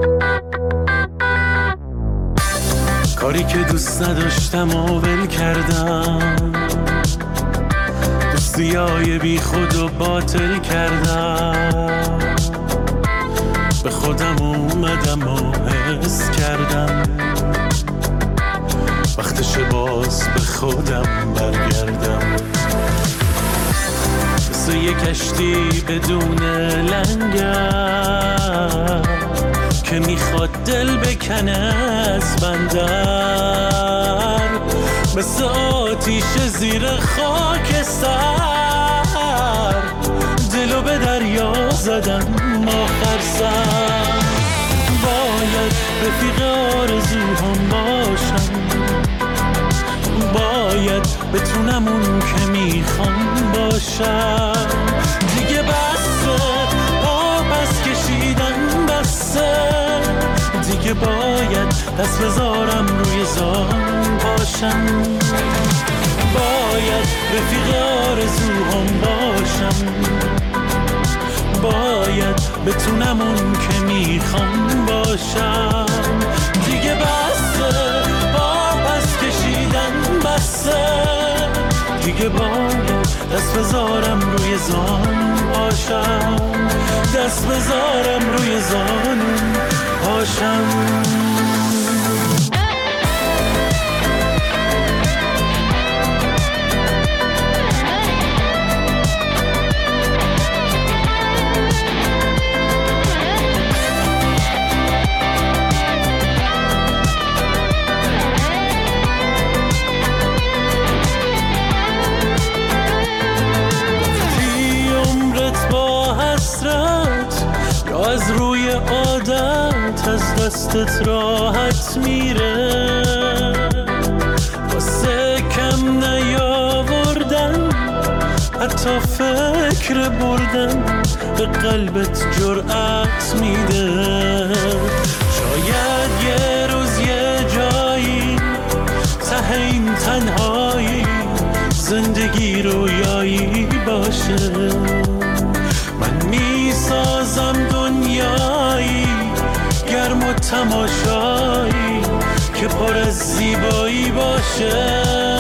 کاری که دوست نداشتم و ول کردم، دوستیای بی خود و باطل کردم، به خودم اومدم و حس کردم وقتش باز به خودم برگردم. مثل یه کشتی بدون لنگر که میخواد دل بکنه از بندر، مثل آتیش زیر خاکستر دلو به دریا زدم آخر سر. باید رفیق آرزوهام باشم، باید بتونم اون که میخوام باشم. دیگه بسه پس کشیدن بسه، دیگه باید دست بذارم روی زان باشم. باید رفیق آرزوهام باشم، باید بتونم اون که میخوام باشم. دیگه بسه پس کشیدن بسه، دیگه باید دست بذارم روی زان باشم، دست بذارم روی زان باشم. از روی عادت از دستت راحت میره، واسه کم نیاوردن حتی فکر بردن به قلبت جرأت میده. شاید یه روز یه جایی ته این تنهایی زندگی رویایی باشه، من میسازم دنیایی گرم و تماشایی که پر از زیبایی باشه.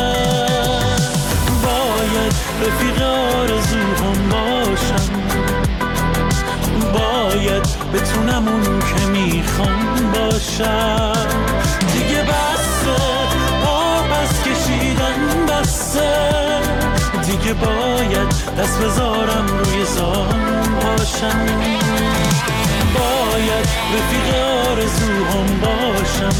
باید رفیق آرزوهام باشم، باید بتونم اون که میخوام باشم. دیگه بسه پس کشیدن بسه، دیگه باید دست بذارم روی زان باشم. باید رفیق آرزوهام باشم،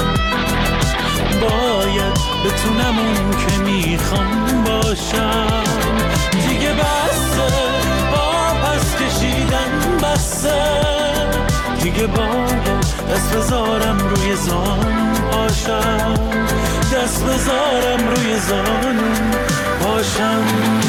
باید بتونم اون که میخوام باشم. دیگه بسه پس کشیدن بسه، دیگه باید دست بذارم روی زان باشم، دست بذارم روی زان باشم.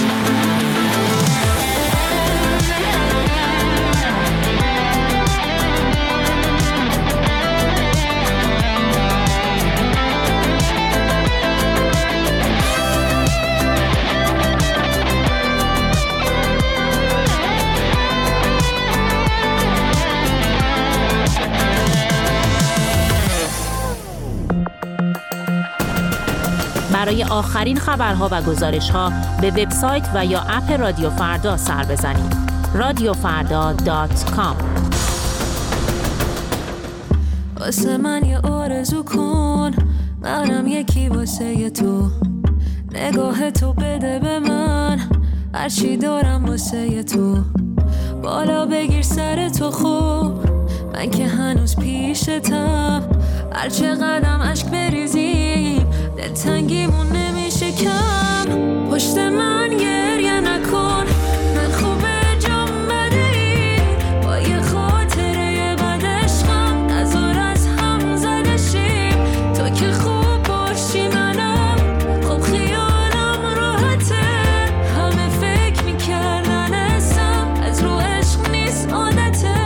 برای آخرین خبرها و گزارش‌ها به وبسایت و یا اپ رادیو فردا سر بزنید. radiofarda.com. واسه من یه آرزو کن، منم یکی واسه تو، نگاه تو بده به من هرچی دارم واسه تو. بالا بگیر سر تو خوب، من که هنوز پیشتم، هرچه قدم عشق بریزیم دلتنگیمون نمیشه کم. پشت من گریه نکن، من خوبه جام بده ای، با یه خاطره بد عشقم نذار از هم زده شیم. تو که خوب باشی منم خوب خیالم راحته، همه فکر میکردن اسم از رو عشق نیست عادته.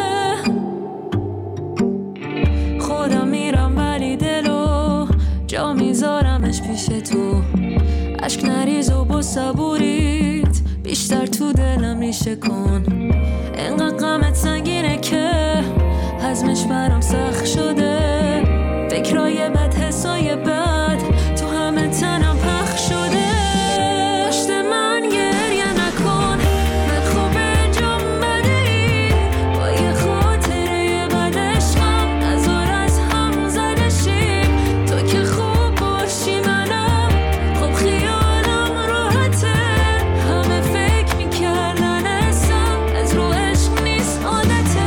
خودم میرم ولی دلو جا میذارمش پیش تو، عشق نریز و با صبوریت بیشتر تو دلم ریشه کن. انقدر غمت سنگینه که هضمش برام سخت شده، فکرای بد حسای بد تو همه تنم پخش شده. پشت من گریه نکن، من خوب انجام بده ای، با یه خاطره بد عشقم نزار از هم زده شیم. تو که خوب باشی منم خب خیالم راحته، همه فکر میکردن اسم از رو عشق نیست عادته.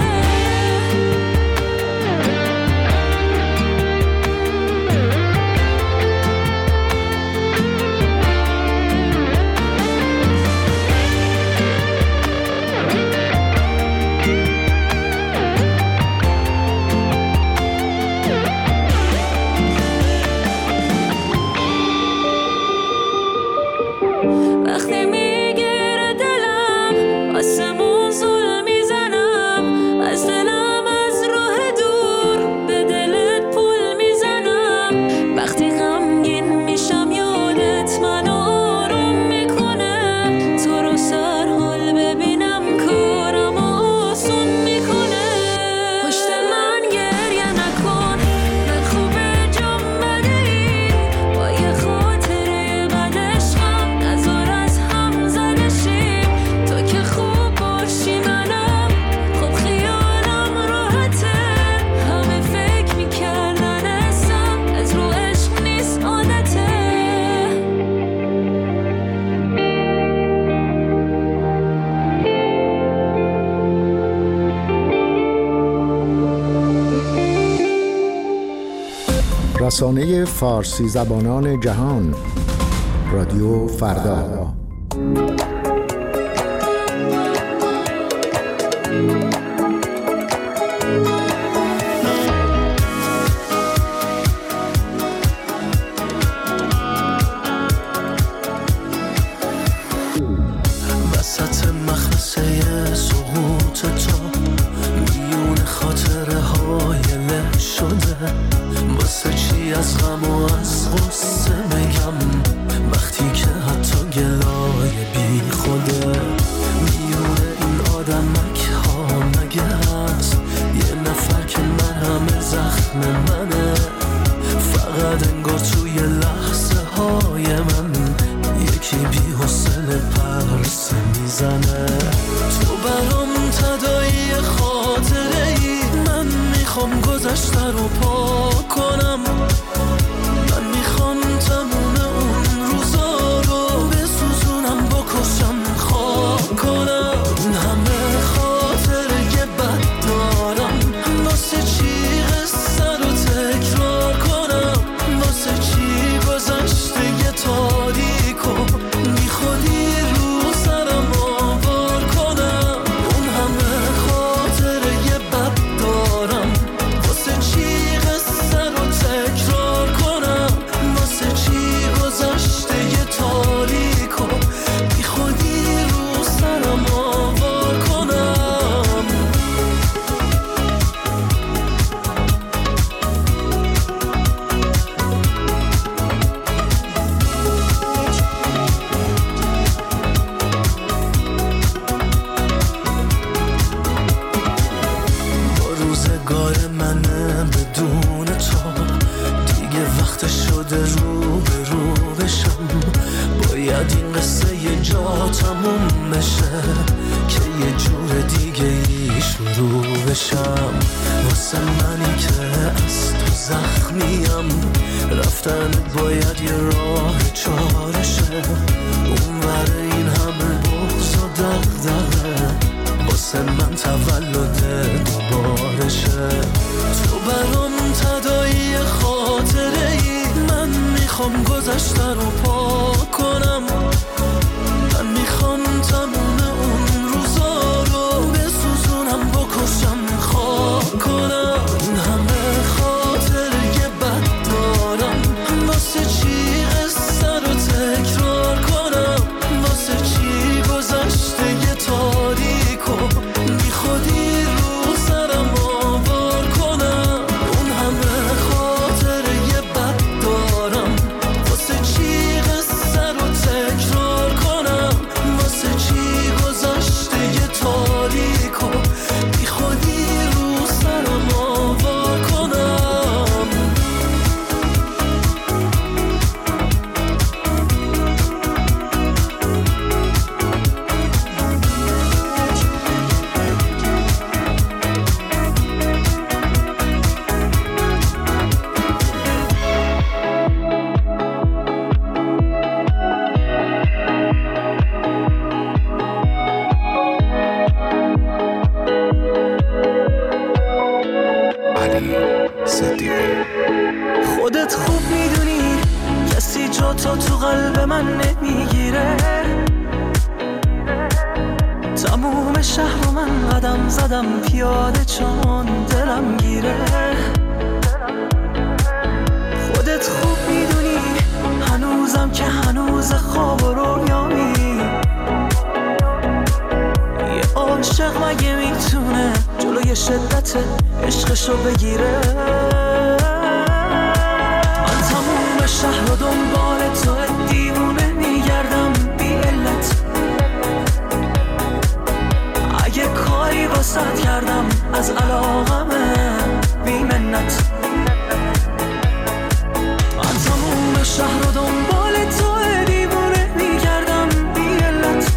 وقتی میگیره دلم آسمون زل میزنم، از دلم از راه دور به دلت پول میزنم. وقتی غمگین میشم یادت منو آروم میکنه، تو رو سر حال ببینم کارم آسون میکنه. پشت من گریه نکن، من خوب انجام بده ای، با یه خاطره بد عشقم نزار از هم زده شیم. تو که خوب باشی منم خب خیالم راحته، همه فکر میکردن اسم از رو عشق نیست عادته. رسانه فارسی زبانان جهان، رادیو فردا. وسط مخمسه سقوط تو میون خاطره های له شده، واسه چی از غم و از غصه بگم وقتی که حتی گلای بی خوده. میون این آدمک ها مگه هست یه نفر که من همه زخم منه، فقط انگار توی لحظه های من یکی بی حوصله پرسه میزنه. تو برام تداعی خاطره ای، من میخوام گذشته رو پاک کنم، من میخوام تموم اون روزا رو بسوزونم بکشم خاک کنم. همه خاطره بد دارم، واسه چی قصه رو تکرار کنم، واسه چی گذشته یه تاریکو بی خودی رو سرم آوار کنم. اون همه خاطره بد دارم، واسه چی قصه رو تکرار کنم، واسه چی گذشته یه تاریکو بی خودی رو سرم آوار کنم. با روزگار منه بدون تو دیگه وقت شده رو به رو بشم، باید این قصه یه جا تموم بشه که یه جور دیگه ای شروع بشم. واسه منی که از تو زخمیم رفتن باید یه راه چارشه، اون ور این همه بغض و دغدغه واسه من تولد دوبارشه. تو برام تداعی خاطره ای، من میخوام گذشته رو پاک کنم، من میخوام تموم اون روزا رو بسوزونم بکشم خاک کنم. همه خاطره بد دارم، واسه چی قصه رو تکرار کنم، واسه چی گذشته یه تاریکو بی خودی رو سرم آوار کنم. اون همه خاطره بد دارم، واسه چی قصه رو تکرار علی صدیقی. خودت خوب میدونی کسی جا تو قلب من نمیگیره. تموم شهر رو من قدم زدم پیاده چون دلم گیره. خودت خوب میدونی هنوزم که هنوز خواب و رویامی. یه عاشق مگه میتونه جلوی شدت عشقشو بگیره؟ من تموم شهر رو دنبال تو دیوونه میگردم بی علت. اگه کاری واسط کردم از علاقمه بی منت. من تموم شهر رو دنبال تو دیوونه میگردم بی علت.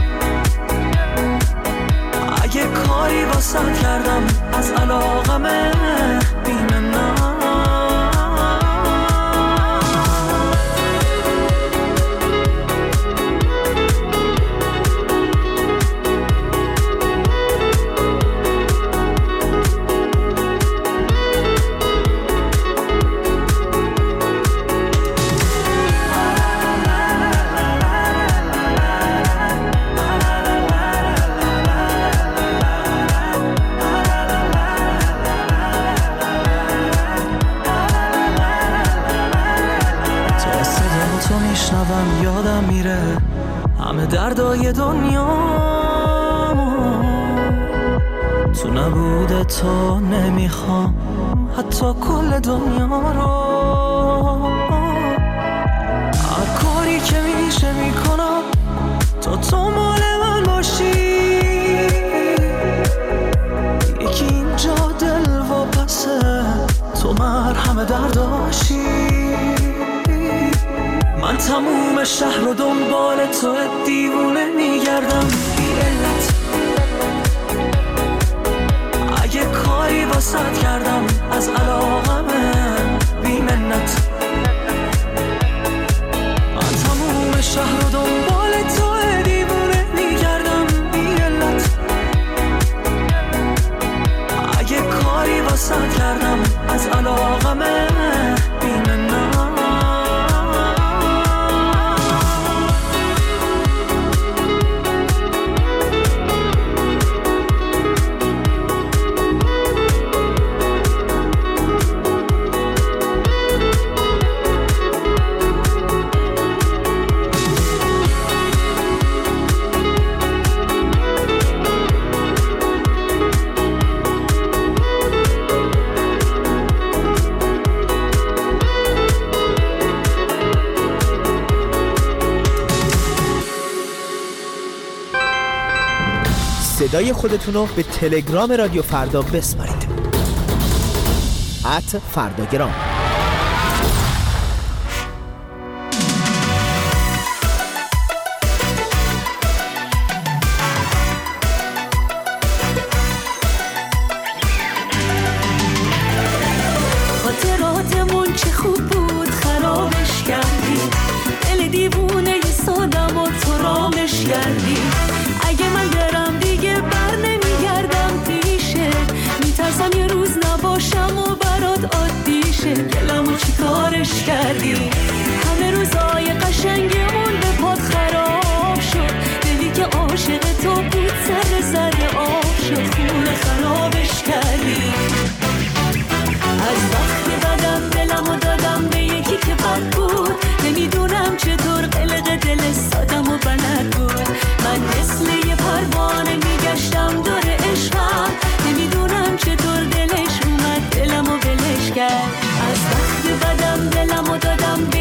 اگه کاری واسط کردم از علاقمه بی منت. یادم میره همه دردای دنیامو. تو نبوده تو نمیخوام حتی کل دنیا رو. هر کاری که میشه میکنم تو مال من باشی. یکی اینجا دل و پسه تو مرهم درداشی. من تموم شهر رو دنبال تو دیوونه میگردم بی علت. اگه کاری واسط کردم از علاقمه بی منت. من تموم شهر رو دنبال تو دیوونه میگردم بی علت. اگه کاری واسط کردم از علاقمه بی منت. صدای خودتون رو به تلگرام رادیو فردا بسپارید. @فرداگرام. خاطراتمون چه خوب بود خرابش کردی. دل دیوونه ی سادم و تو رامش کردی. اگه من برم دیگه بر نمیگردم پیشه. میترسم یه روز نباشم و برات عادی شه. دلمو چی کارش کردی؟ همه روزای قشنگمون به پات خراب شد. دلی که عاشق تو بود سر آب شد. خونه خرابش کردی. از وقتی بدم دلمو دادم به یکی که بد بود. نمیدونم چطور قلق دل سادم و بلد بود. من مثل یه پروانه میگشتم دور عشقم. نمیدونم چطور دلش اومد دلمو ولش کرد. از وقتی بدم دلمو دادم به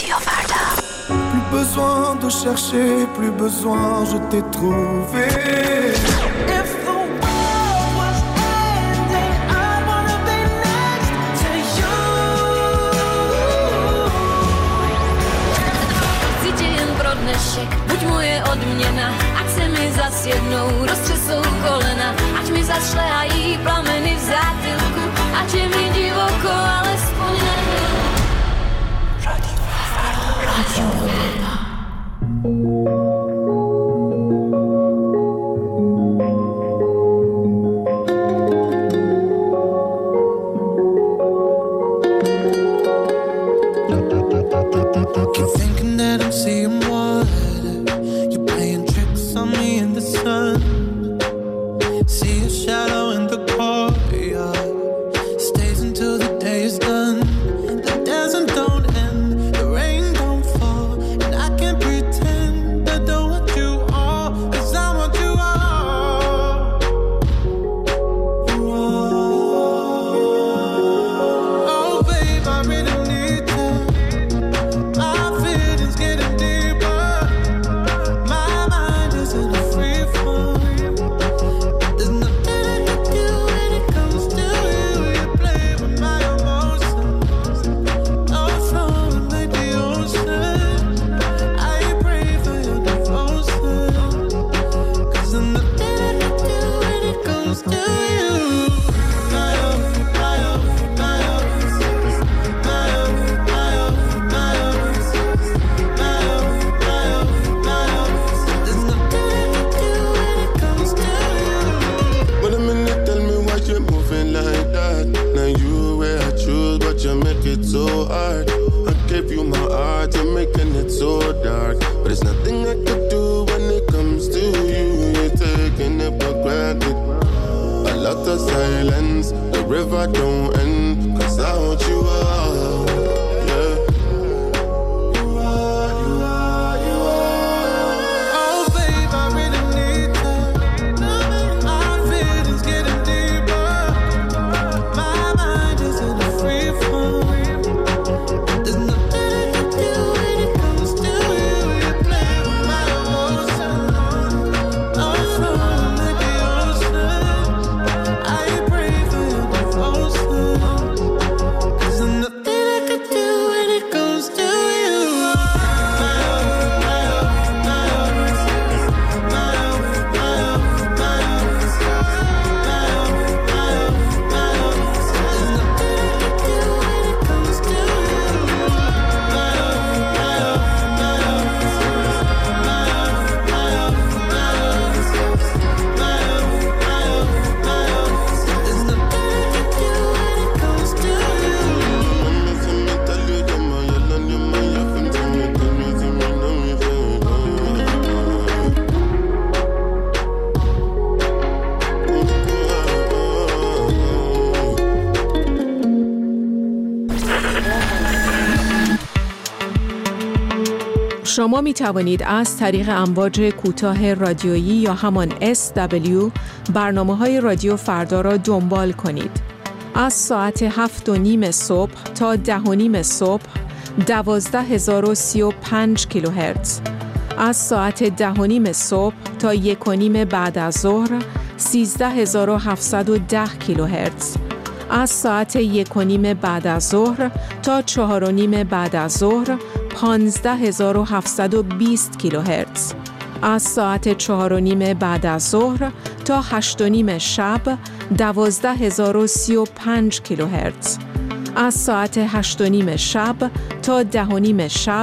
رادیو فردا. Plus besoin de chercher, plus besoin, je t'ai trouvé. If the world was ending, I wanna be next to you. Cítim pro dnešek, buď moje odměna, ať se mi zas jednou roztřesou kolena, ať mi zašlehají plameny v zátylku, ať je mi divoko, alespoň nebyl. Radio Verba. Keep thinking that I'm seeing water. You're playing tricks on me in the sun. See a shadow in the courtyard. Stays until the day is done. The desert don't end, the rain don't fall, and I can't pretend I don't want you all, 'cause I want you all. You all. Oh babe, I really need you. My feelings getting deeper. My mind is in a free fall. There's nothing I can do when it comes to you. You play with my emotions. I'll float like the ocean. I pray for your devotion. 'Cause there's nothing I can do when it comes to you. My oh, my oh, my oh. My oh, my oh, my oh. My oh, my oh, my oh. There's nothing I can do when it comes to you. Wait a minute, tell me why you're moving like that. Now you where I choose, but you make it so hard. I gave you my heart, you're making it so dark. But there's nothing I could do when it comes to you. You're taking it for granted. A lot of silence, the river don't end, 'cause I want you all. Yeah. You are, you are, you are. Oh babe, I really need you. My feelings getting deeper. My mind is in a free fall. There's nothing I can do when it comes to you. You play with my emotions. I'll float like the ocean. I pray for your devotion. 'Cause there's nothing I can do when it comes to you. My oh, my oh, my oh. My oh, my oh, my oh. My oh, my oh, my oh. There's nothing I can do when it comes to you. My oh, my oh, my oh. My oh, my oh, my oh. My oh, my oh, my oh. There's nothing I can do when it comes to you. شما می توانید از طریق امواج کوتاه رادیویی یا همان SW برنامه‌های رادیو فردا را دنبال کنید. از ساعت 7:30 صبح تا 10:30 صبح 12035 کیلوهرتز. از ساعت 10:30 صبح تا 1:30 بعد از ظهر 13710 کیلوهرتز. از ساعت 1:30 بعد از ظهر تا 4:30 بعد از ظهر 15720 کیلوهرتز. از ساعت 4:30 بعد از ظهر تا 8:30 شب 12035 کیلوهرتز. از ساعت 8:30 شب تا 10:30 شب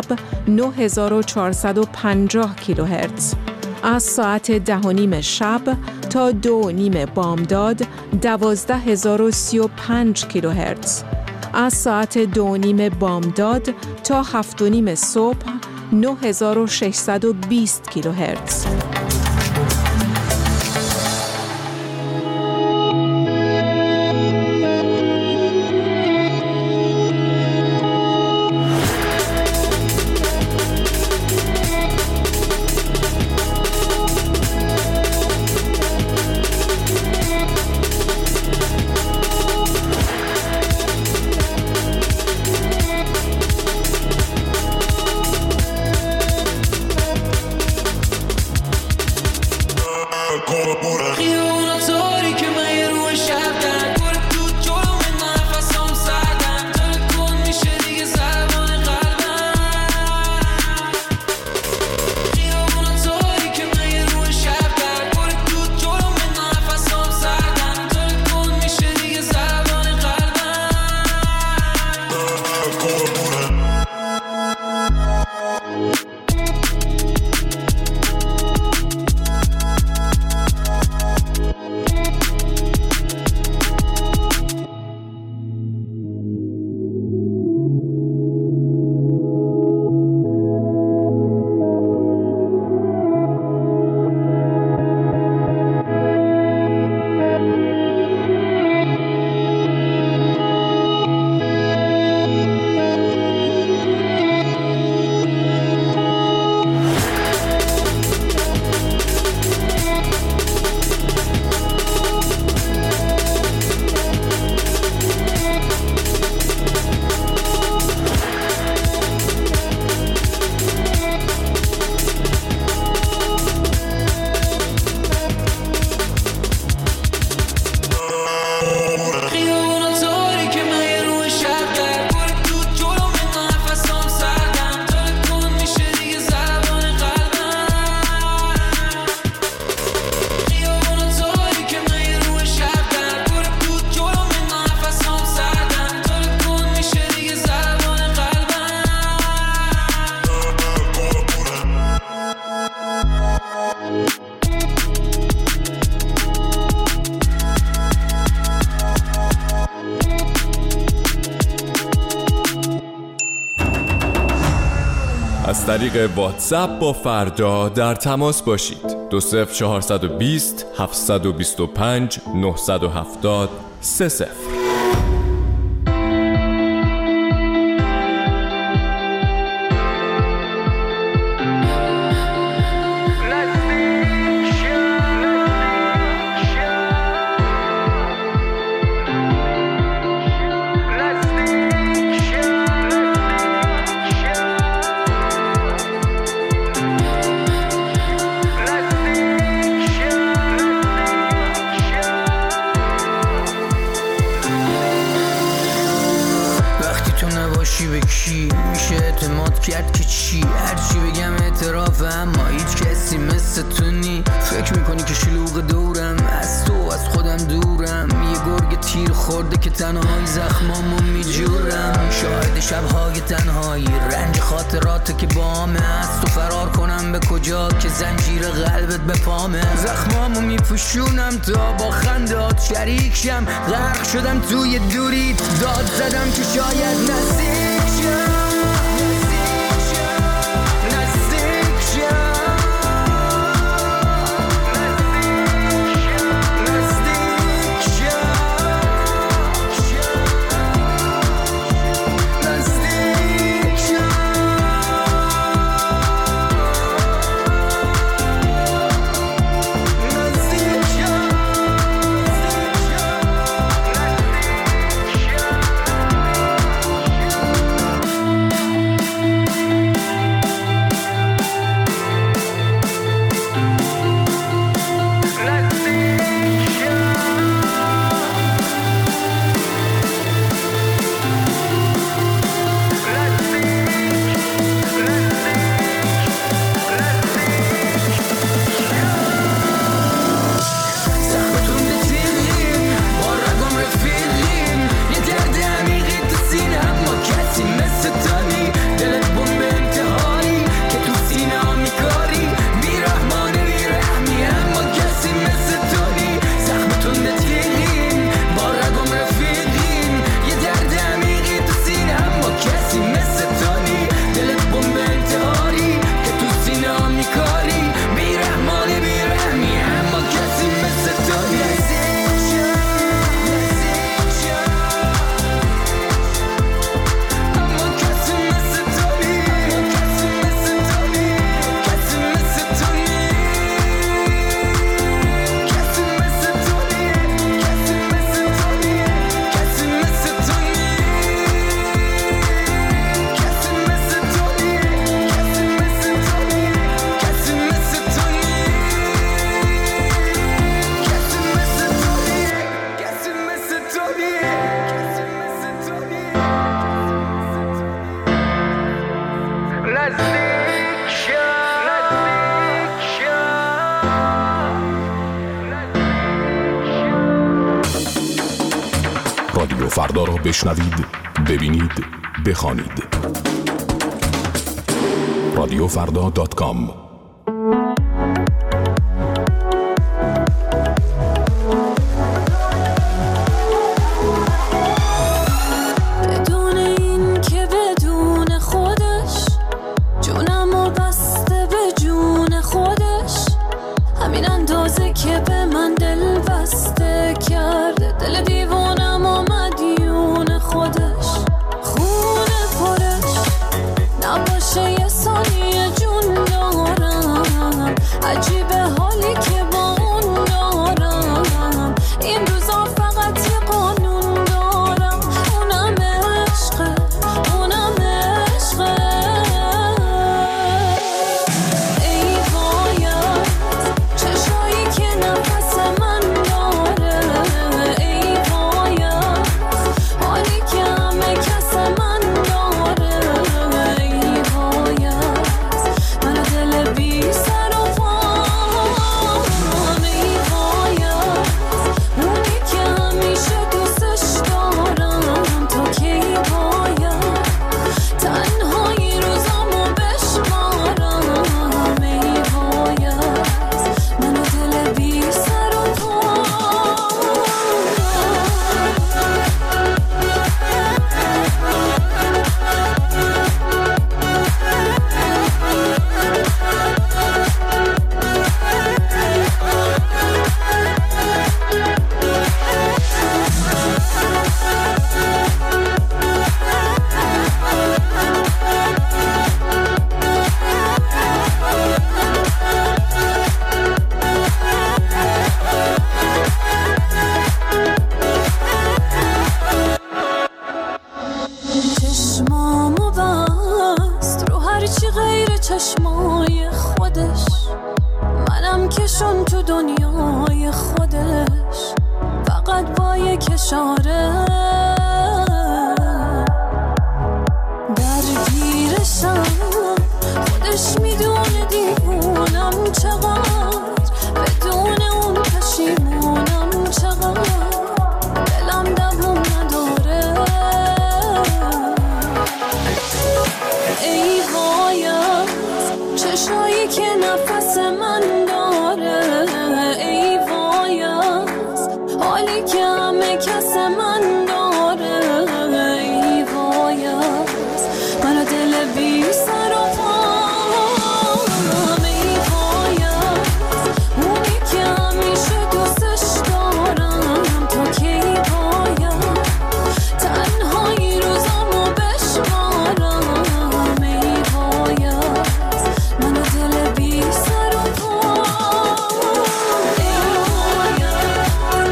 9450 کیلوهرتز. از ساعت 10:30 شب تا 2:30 بامداد 12035 کیلوهرتز. از ساعت 2:30 بامداد تا 7:30 صبح 9620 کیلوهرتز. از طریق واتساپ با فردا در تماس باشید. 20420 725 970 30. به کی میشه اعتماد کرد که چی؟ هرچی بگم اعترافه اما هیچ کسی مثل تو نی. فکر میکنی که شلوغ دورم، از تو از خودم دورم. یه گرگ تیر خورده که تنهایی زخمامو میجورم. شاهد شبهای تنهایی، رنج خاطرات که بامه. از تو فرار کنم به کجا که زنجیر قلبت به پامه. زخمامو میپوشونم تا با خندات شریک شم. غرق شدم توی دوریت، داد زدم که شاید نزدیک رادیو فردا را بشنوید، ببینید، بخوانید. radiofrda.com. بدون این که بدون خودش جونمو بسته به جون خودش، همین اندازه که به من دل بسته کرده. دل دیوانم و مدیون خودش، خونه پرش نباشه یه ثانیه جون دارم. عجیبه حالی که با اون دارم. این روزا فقط یه قانون دارم، اونم عشقه، اونم عشقه. ای باید چشایی که نفس من داره. ای باید حالی که همه کس من داره. ای باید من دل بی سر و پا چشمای خودش، منم کشون تو دنیای خودش، فقط با یک اشاره درگیرشم. خودش میدونه دیوونم چقدر، بدون اون پشیمونم چقدر، دلم دوام نداره. ای وایت چشایی که نفس من داره، ای وایت حالی که همه کس من داره، ای وایت منو دل بی سر و پام، ای وایت اونی که همیشه دوستش دارم، تا کی باید تنهایی روزامو بشمارم، ای وایت منو دل بی سر و پام، ای وایت.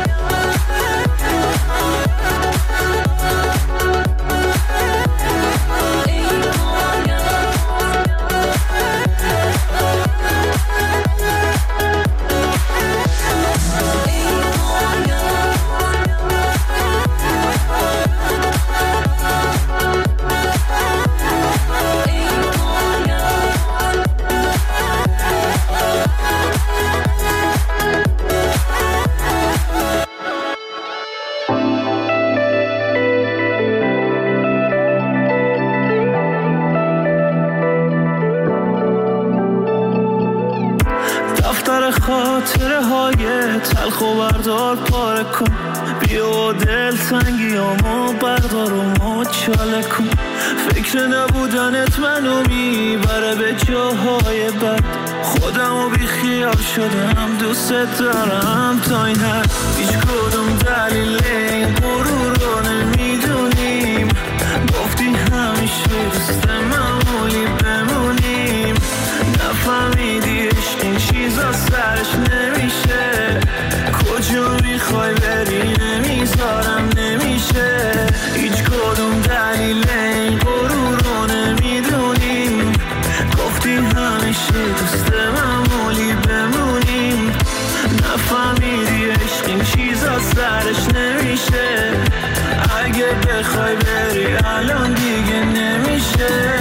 دفتر خاطره های تلخ و بردار پاره کن، بیا دل تنگیامو بردار و مچاله کن. فکر نبودنت منو میبره به جاهای بد، خودمو بی خیال شدم دوست دارم تا این حد. هیچ کدوم دلیل این غرور رو نمیدونیم، گفتی همیشه دوست معمولی بمونیم، نفهمیدی عشق این چیزا سرش نمیشه، کجا میخوای بری نمیذارم نمیشه. هیچ کدوم دلیل این غرور رو نمیدونیم، گفتی همیشه دوست معمولی بمونیم، نفهمیدی عشق این چیزا سرش نمیشه، اگه بخوای بری الان دیگه نمیشه.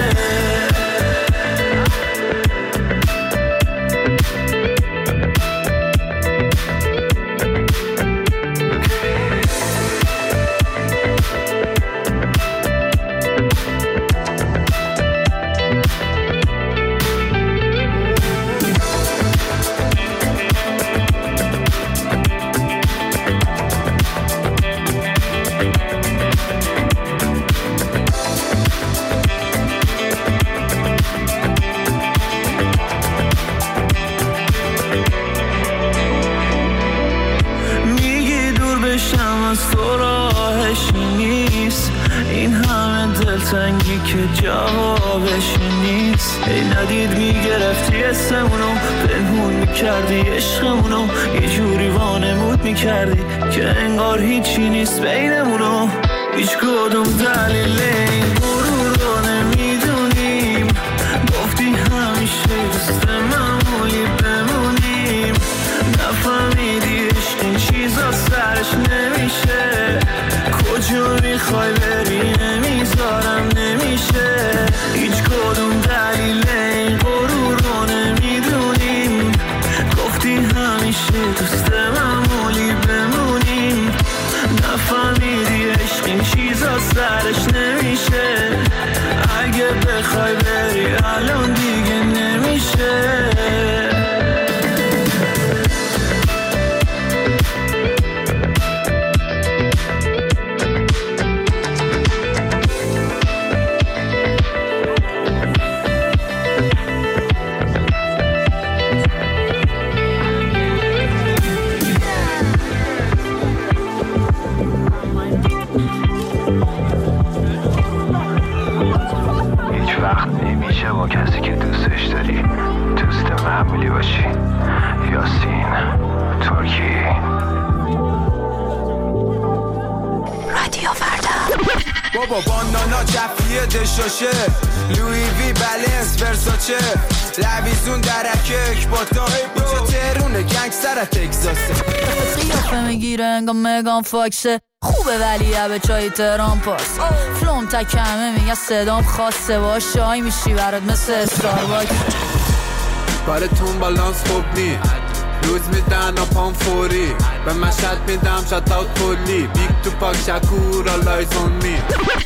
دلتنگی که جوابش نیست، ای ندید میگرفتی اسمونو، پنهون میکردی عشقمونو، یه جوری وانمود میکردی که انگار هیچی نیست بینمونو. هیچ کدوم دلیل این غرور رو نمیدونیم، گفتی همیشه دوست معمولی بمونیم، نفهمیدی عشق این چیزا سرش نمیشه، کجا میخوای بری نمیذارم نمیشه. هیچ کدوم دلیل این غرور رو نمیدونیم، گفتی همیشه دوست معمولی بمونیم، نفهمیدی عشق این چیزا سرش نمیشه، اگه بخوای بری الان دیگه نمیشه. با کسی که دوستش داری دوست معمولی باشی. یاسین ترکی. رادیو فردا. بابا بانانا جفیه دشاشه، لوی وی بلنس ورساچه لویزون درکک باتان اینجا تهرونه گنگستر از تکساسه قیافه میگیره انگاه مگان فاکسه خوبه ولی به چای تهران پاس فلوم تکمه میگه صدام خاصه باش شای میشی برات مثل استارباکس کارتون بالانس خوب نی روز میدن پام فوری به مشهد میدم شات اوت کلی بیگ تو پاک شکور آلایز اون می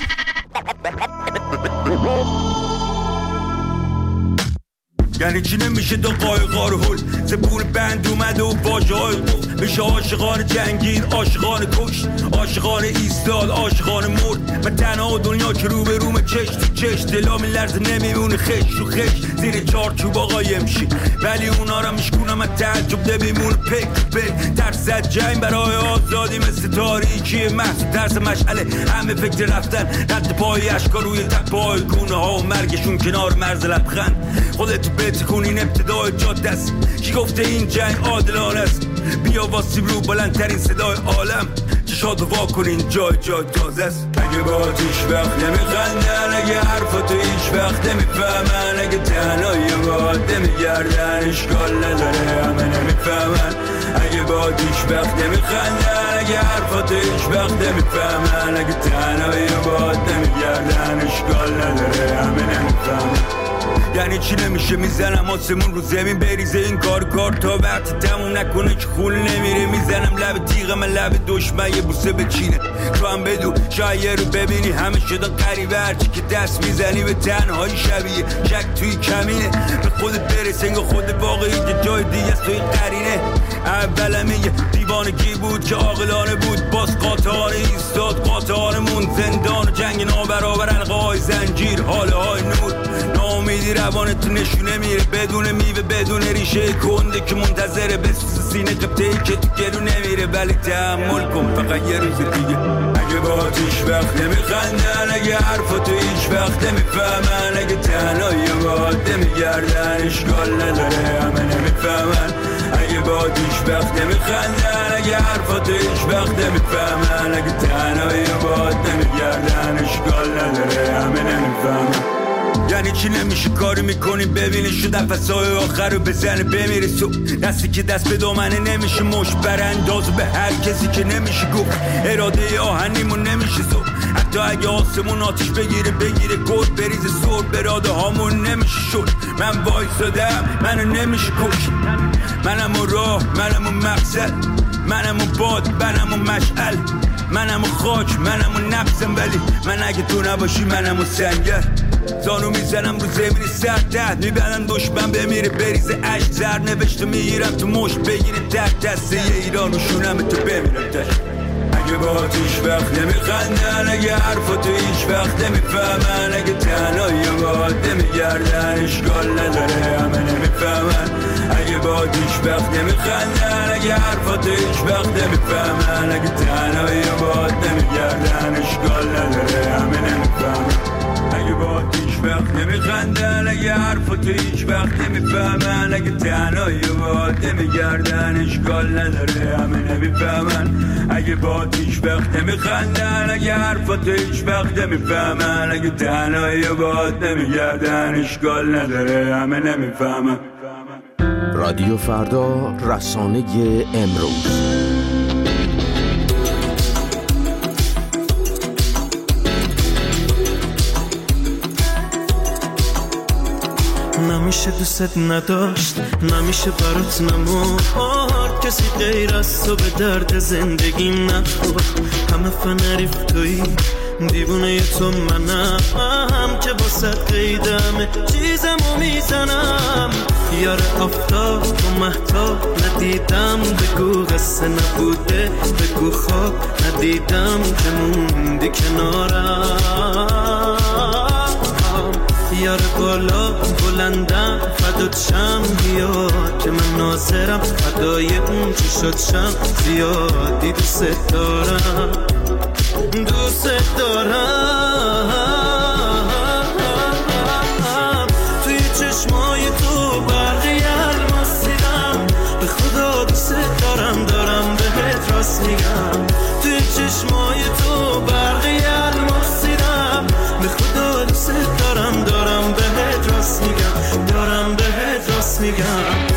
یعنی چی نمیشه دو قایقار هل زبون بند اومده و واجه های قفل میشه عاشقان جنگیر عاشقان کش عاشقان ایستاد عاشقان مرد من تنها دنیا که رو به روم چش تو چش دلا میلرزه نمیمونه خش رو خش زیر چارچوب قایم شی ولی اونا را میشکونم از تعجب نمیمونه پک پک ترس از جنگ برای آزادی مثل تاریکی محض ترس مشعله همه فکر رفتن رد پای اشکا روی تپای گونه ها و مرگشون کنار مرز لبخند خودتو بتکن این ابتدای جاده است کی گفته این جنگ عادلانه است بیا واسیم رو بلندترین صدای عالم چشاتو وا کنین جای تازه است اگه با هیچ وقت نمیخندن اگه حرفاتو هیچ وقت نمیفهمن اگه تنهایی باید نمیگردن اشکال نداره همه نمیفهمن اگه با هیچ وقت نمیخندن اگه حرفاتو هیچ وقت نمیفهمن اگه تنهایی باید نمیگردن اشکال نداره همه نمیفهمن یعنی چی نمیشه میزنم آسمون رو زمین بریزه این کار تا وقتی تموم نکنه که خون نمیره میزنم لب تیغم لب دشمن یه بوسه بچینه تو هم بدو شاید رو ببینی همه شدن قریبه هرچی که دست میزنی به تنهایی شبیه شک توی کمینه به خودت برسه انگاه خود واقعی که جای دیگه است توی قرینه اولم یه دیوانگی بود که عاقلانه بود باز قاطعانه ایستاد قاطعانمون زندان و جنگ نابرابر حلقه‌های زنجیر حاله های نور ناامیدی روانت نشونه میره بدون میوه بدون ریشه کنده که منتظره بسوز سینه قبطه‌ای که تو گلو نمیره ولی تحمل کن فقط یه روز دیگه اگه با هیچ وقت نمیخندن اگه حرفاتو هیچ وقت نمیفهمن اگه تنهایی باید نمیگردن اشکال نداره همه نمیفهمن اگه با هیچ وقت نمیخندن اگه حرفاتو هیچ وقت نمیفهمن اگه تنهایی باید نمیگردن اشکال نداره همه نمیفهمن یعنی چی نمیشه کاری میکنیم ببینی شو نفسای آخر رو بزنه بمیره تو دستی که دست به دامنه نمیشه مش برانداز به هر کسی که نمیشه گفت اراده آهنیمون نمیشه زو حتی اگه آسمون آتیش بگیره گل بریزه سر براده هامون نمیشه شد من وایسادم منو نمیشه کش منم و راه منم و مقصد منم و باد منم و مشعل منم و خاک منم و نفسم ولی من اگه تو نباشی منم و سنگر زانو میزنم رو زمین سردت میبندن دشمن بمیره بریزه عشق زر نوشته میگیرم تو مشت بگیره تک دسته یه ایران و شونم تو بمیرم تشت اگه با هیچ وقت نمیخندن اگه حرفاتو هیچ وقت نمیفهمن اگه تنهایی باید نمیگردن اشکال نداره همه نمیفهمن اگه با هیچ وقت نمیخندن اگه حرفاتو هیچ وقت نمیفهمن اگه تنهایی باید نمیگردن اشکال نداره همه نمیفهمن اگه با هیچ وقت نمیخندن اگه حرفاتو هیچ وقت نمیفهمن اگه تنهایی باید نمیگردن اشکال نداره همه نمیفهمن اگه با هیچ وقت نمیخندن اگه حرفاتو هیچ وقت نمیفهمن اگه تنهایی باید نمیگردن اشکال نداره همه نمیفهمن رادیو فردا رسانه امروز نمیشه دوست نداشت نمیشه برات نمار کسی غیر از تو به درد زندگیم نخور همه فنریف توی دیوونه تو منم که باست قیدمه چیزمو میزنم یار آفتاب و مهتاب ندیدم بگو قصه نبوده بگو خواب ندیدم که موندی کنارم یار بالا بلندم فدات شم بیا که من ناظرم فدای اون چی شد شم زیادی دوست دارم توی چشمای تو برقی الماس دیدم به خدا دوست دارم بهت راست میگم توی چشمای تو برقی الماس دیدم به خدا دوست دارم بهت راست میگم راست میگم.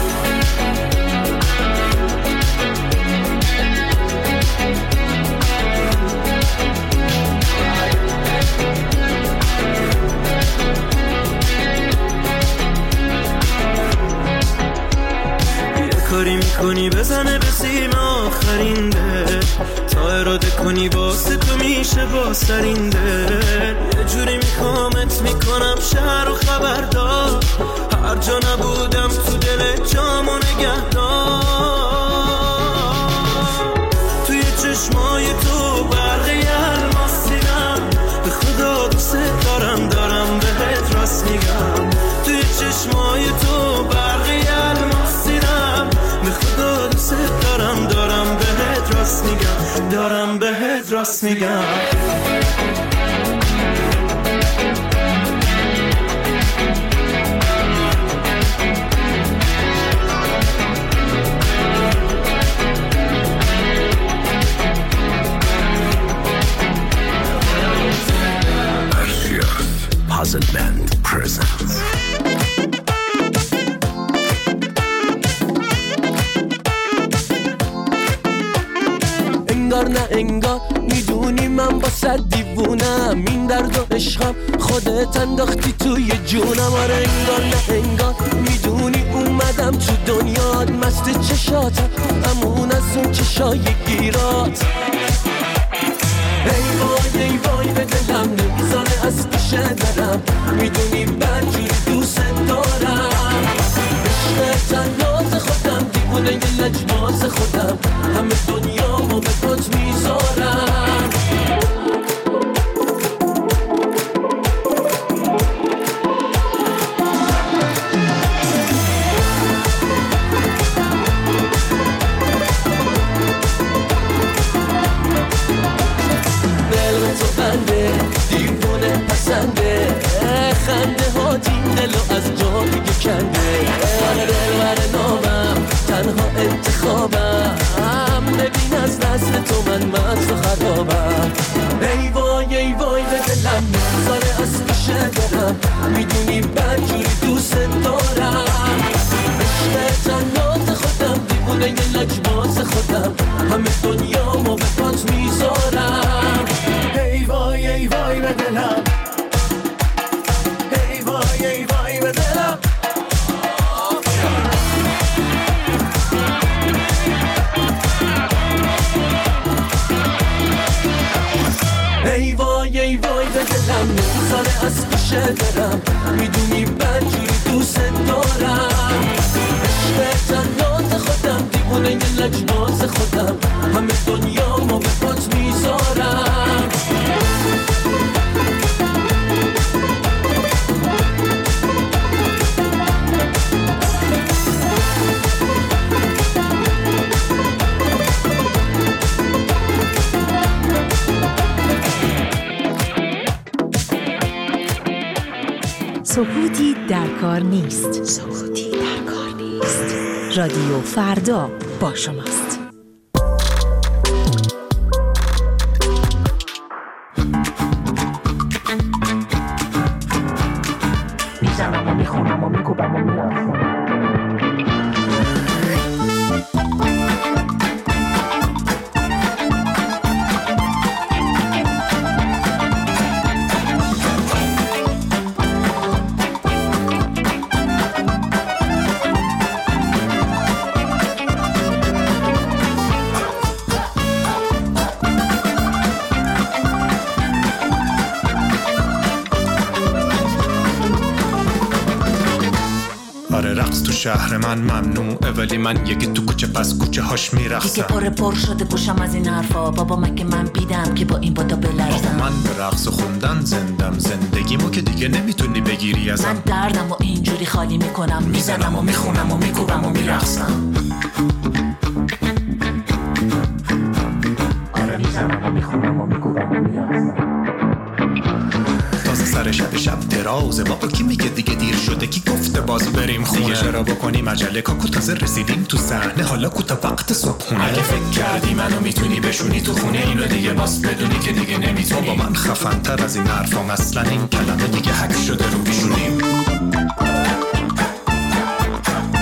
کاری میکنی بزنه به سیم آخرین دل، تا اراده کنی واسه تو میشه با سرین دل. یه جوری میکامت میکنم شهر و خبردار، هر جا نبودم تو دل جامو نگهدار. توی چشمای تو برقی الماس دیدم، به خدا دوست دارم بهت راست میگم. توی چشمای تو برقی الماس دیدم، به خدا دوست دارم بهت راست میگم، بهت راست میگم. Puzzle Band presents انگار نه انگار میدونی من با صد دیوونم، این درد و عشقم خودت انداختی توی جونم. آره انگار نه انگار میدونی اومدم تو دنیات، مست چشاتم امون از اون چشای گیرات. ای وای به دلم نمیذاره از پیش درم، میدونی بدجوری دوست دارم. عشق تناز خودم دیوونه یه لجباز خودم، همه دنیامو به پات میذارم. دیوونه پسنده، خنده ها این دلو از جا دیگه کنده. آره دلبر نامم تنها انتخابم، ببین از نسل تو من مغز و خرابم. ای وای به دلم نمیذاره از پیش برم، میدونی بدجوری دوست دارم. عشق تنات خودم دیوونه یه لجباز خودم، همه دنیامو به پات میذارم. ای وای به دلم، ای وای به دلم. ای وای به دلم نمیذاره از پیش برم، میدونی بدجوری دوست دارم. عشق تنات خودم دیوونه یه لجباز خودم، همه دنیامو به پات میذارم. سکوتی در کار نیست. رادیو فردا با شماست. میزنم و میخونم و میکوبم و میرخونم. شهر من ممنوعه ولی من یکی تو کوچه پس کوچه هاش میرقصم. دیگه پر شده گوشم از این حرفا، بابا مگه من بیدم که با این بادا بلرزم. من به رقص خوندن زندم، زندگیمو که دیگه نمیتونی بگیری ازم. من دردم و اینجوری خالی میکنم، میزنم و میخونم و میکوبم و میرقصم. آره میزنم و میخونم و میکوبم و میرقصم. تازه سر شب درازه، بابا کی میگه دیگه دیر شده، کی گفته باز بریم خونه، دیگه چرا بکنیم عجله، کاکو تازه رسیدیم تو صحنه، حالا کوتا وقت صبحونه. اگه فکر کردی منو میتونی بشونی تو خونه، اینو دیگه باز بدونی که دیگه نمیتونی. بابا من خفن تر از این حرفام، اصلا این کلمه دیگه حک شده رو بیشونیم.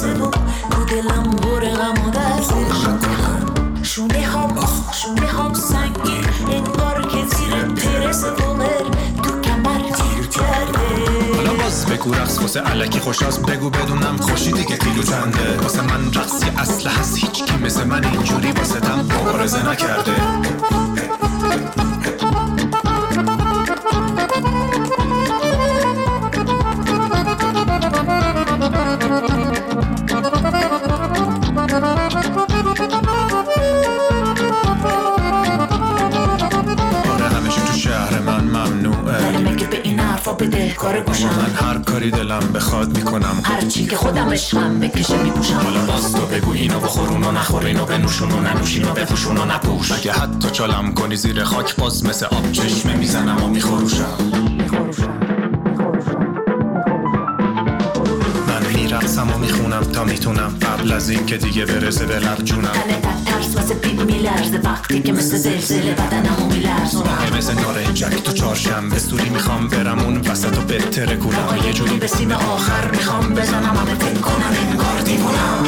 میرسه و رو دلم بر غم و درد شونه هم سنگین انگار که زیر پرس بغل تو کمر تیر کرده. حالا باز بگو رقص واسه علکی خوش هست، بگو بدونم خوشی دیگه کیلو چنده. واسه من رقص یه اصل هست، هیچ کی مثل من اینجوری واسه تم مبارزه نکرده. من هر کاری دلم بخواد میکنم، هر چی که خودم عشقم بکشه میپوشم. حالا باز تو بگو اینو بخور اونو نخور، اینو بنوشون و ننوشین و بپوشون و نپوش. اگه حتی چالم کنی زیر خاک باز مثل آب چشمه میزنم و میخوروشم. من میرقصم و میخونم تا میتونم قبل از این که دیگه برسه به لب جونم. ترس واسه پیپ میلرزه وقتی که مثل زلزله بدنمو میلرزونم. مثل نارنجک تو چهارشنبه سوری میخوام برم اون وسط و بتره کنم. یه جوری به سیم آخر میخوام بزنم همه فکر کنم انگار دیوونم.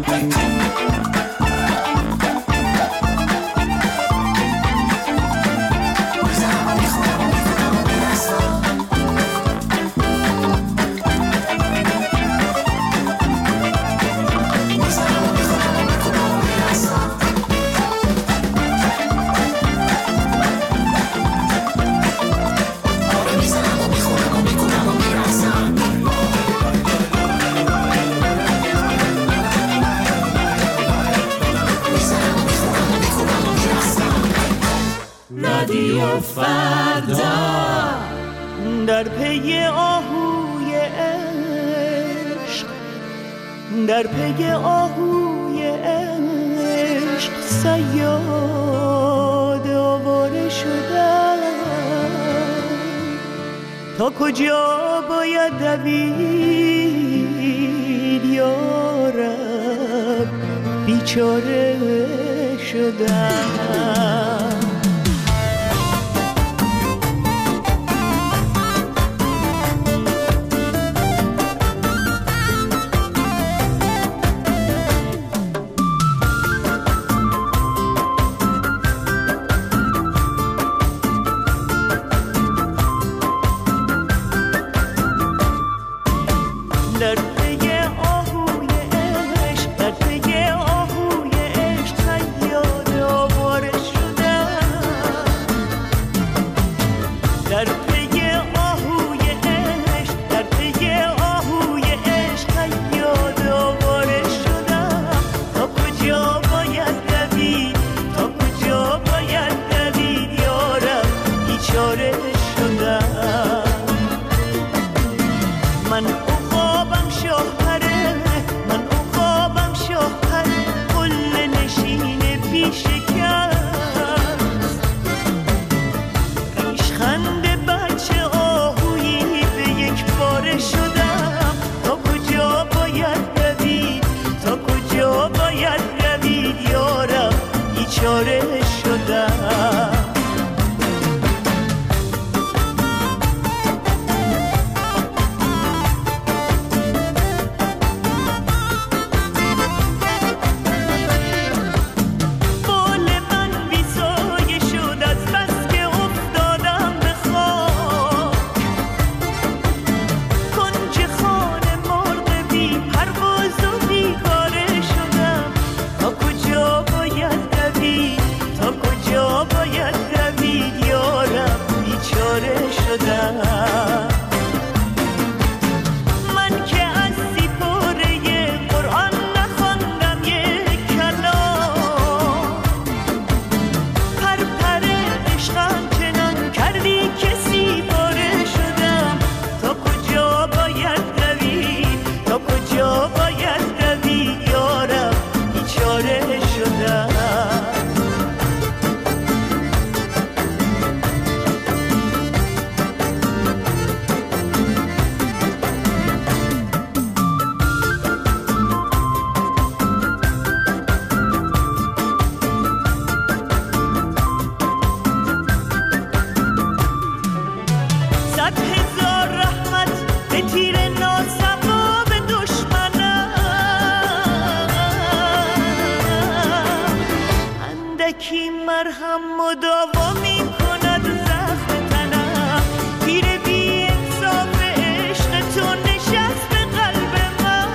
رادیو فردا در پی آهوی عشق، در پی آهوی عشق صیاد آواره شدم. تا کجا باید دوید یارب بیچاره شدم. مرهم مداوا می کند زخم تنم تیر بی انصاف عشق تو نشست به قلب من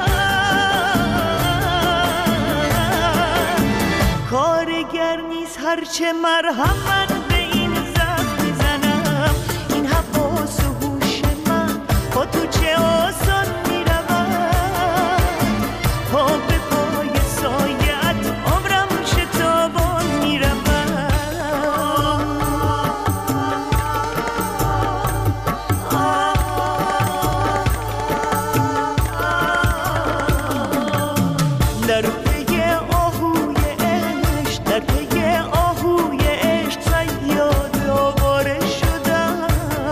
کارگر نیست هرچه مرهم من به این زخم میزنم این حواس و هوش من با تو چه آسان میرود پا به پای سایت عمرم شتابان میرود در پی آهوی عشق در پی آهوی عشق صیاد آواره شدم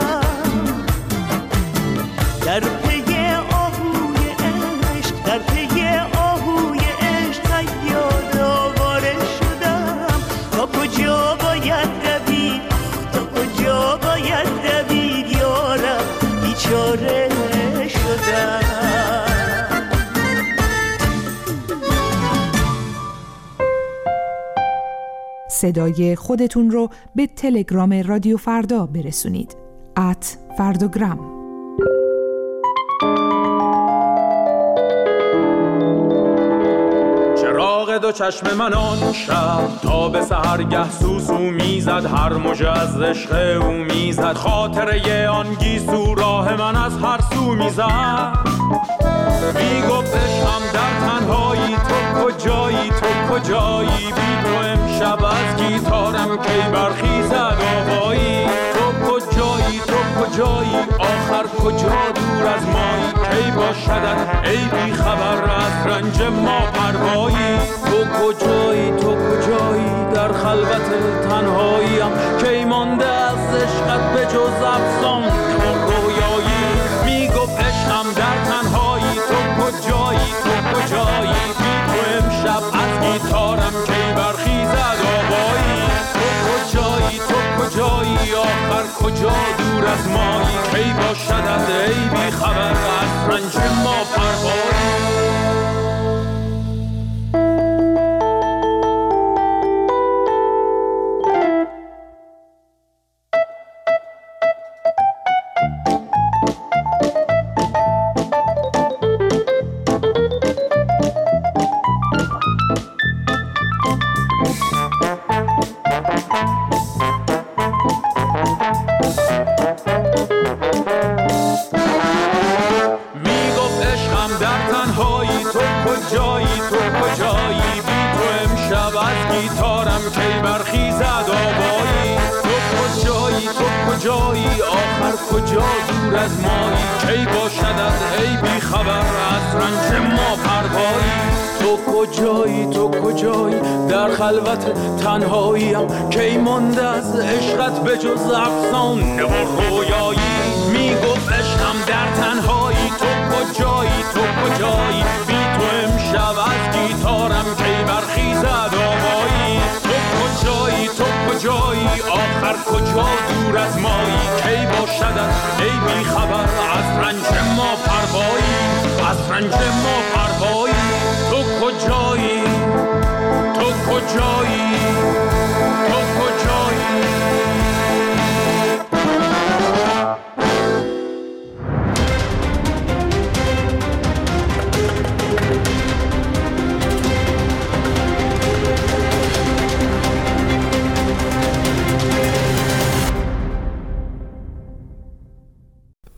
در پی آهوی عشق در پی آهوی عشق صیاد آواره شدم تا کجا باید دوید تا کجا باید دوید یارم بیچاره شدم صدای خودتون رو به تلگرام رادیو فردا برسونید. @فردوگرام. چراغ دو چشم من آن شب تا به سحرگه سوسو میزد هر موجه از عشق او میزد خاطره آن گیسو راه من از هر سو میزد میگفت عشقم در تنهایی تو کجایی تو کجایی بی تو امشب از گیتارم کی برخیزد آوایی تو کجایی تو کجایی آخر کجا دور از مایی کی باشدت ای بی خبر از رنج ما پروایی تو کجایی تو کجایی در خلوت تنهاییم کی مانده از عشقت به جز افسان و رویایی میگفت عشقم در تنهایی تو کجایی تو کجایی بی تو امشب از گیتارم کی برخیزد آوایی تو کجایی تو کجایی آخر کجا دور از مایی کی باشدت ای بی خبر از رنج ما پروایی کجا دور از مایی کی باشدت ای بی خبر از رنج ما پروایی تو کجایی تو کجایی در خلوت تنهاییم کی مانده از عشقت به جز افسانه و رویایی میگفت عشقم در تنهایی تو کجایی تو کجایی بی تو امشب از گیتارم کی برخیزد آوایی تو کجایی تو کجایی آخر کجا دور از مایی کی باشدت ای بی خبر از رنج ما پروایی از رنج ما پروایی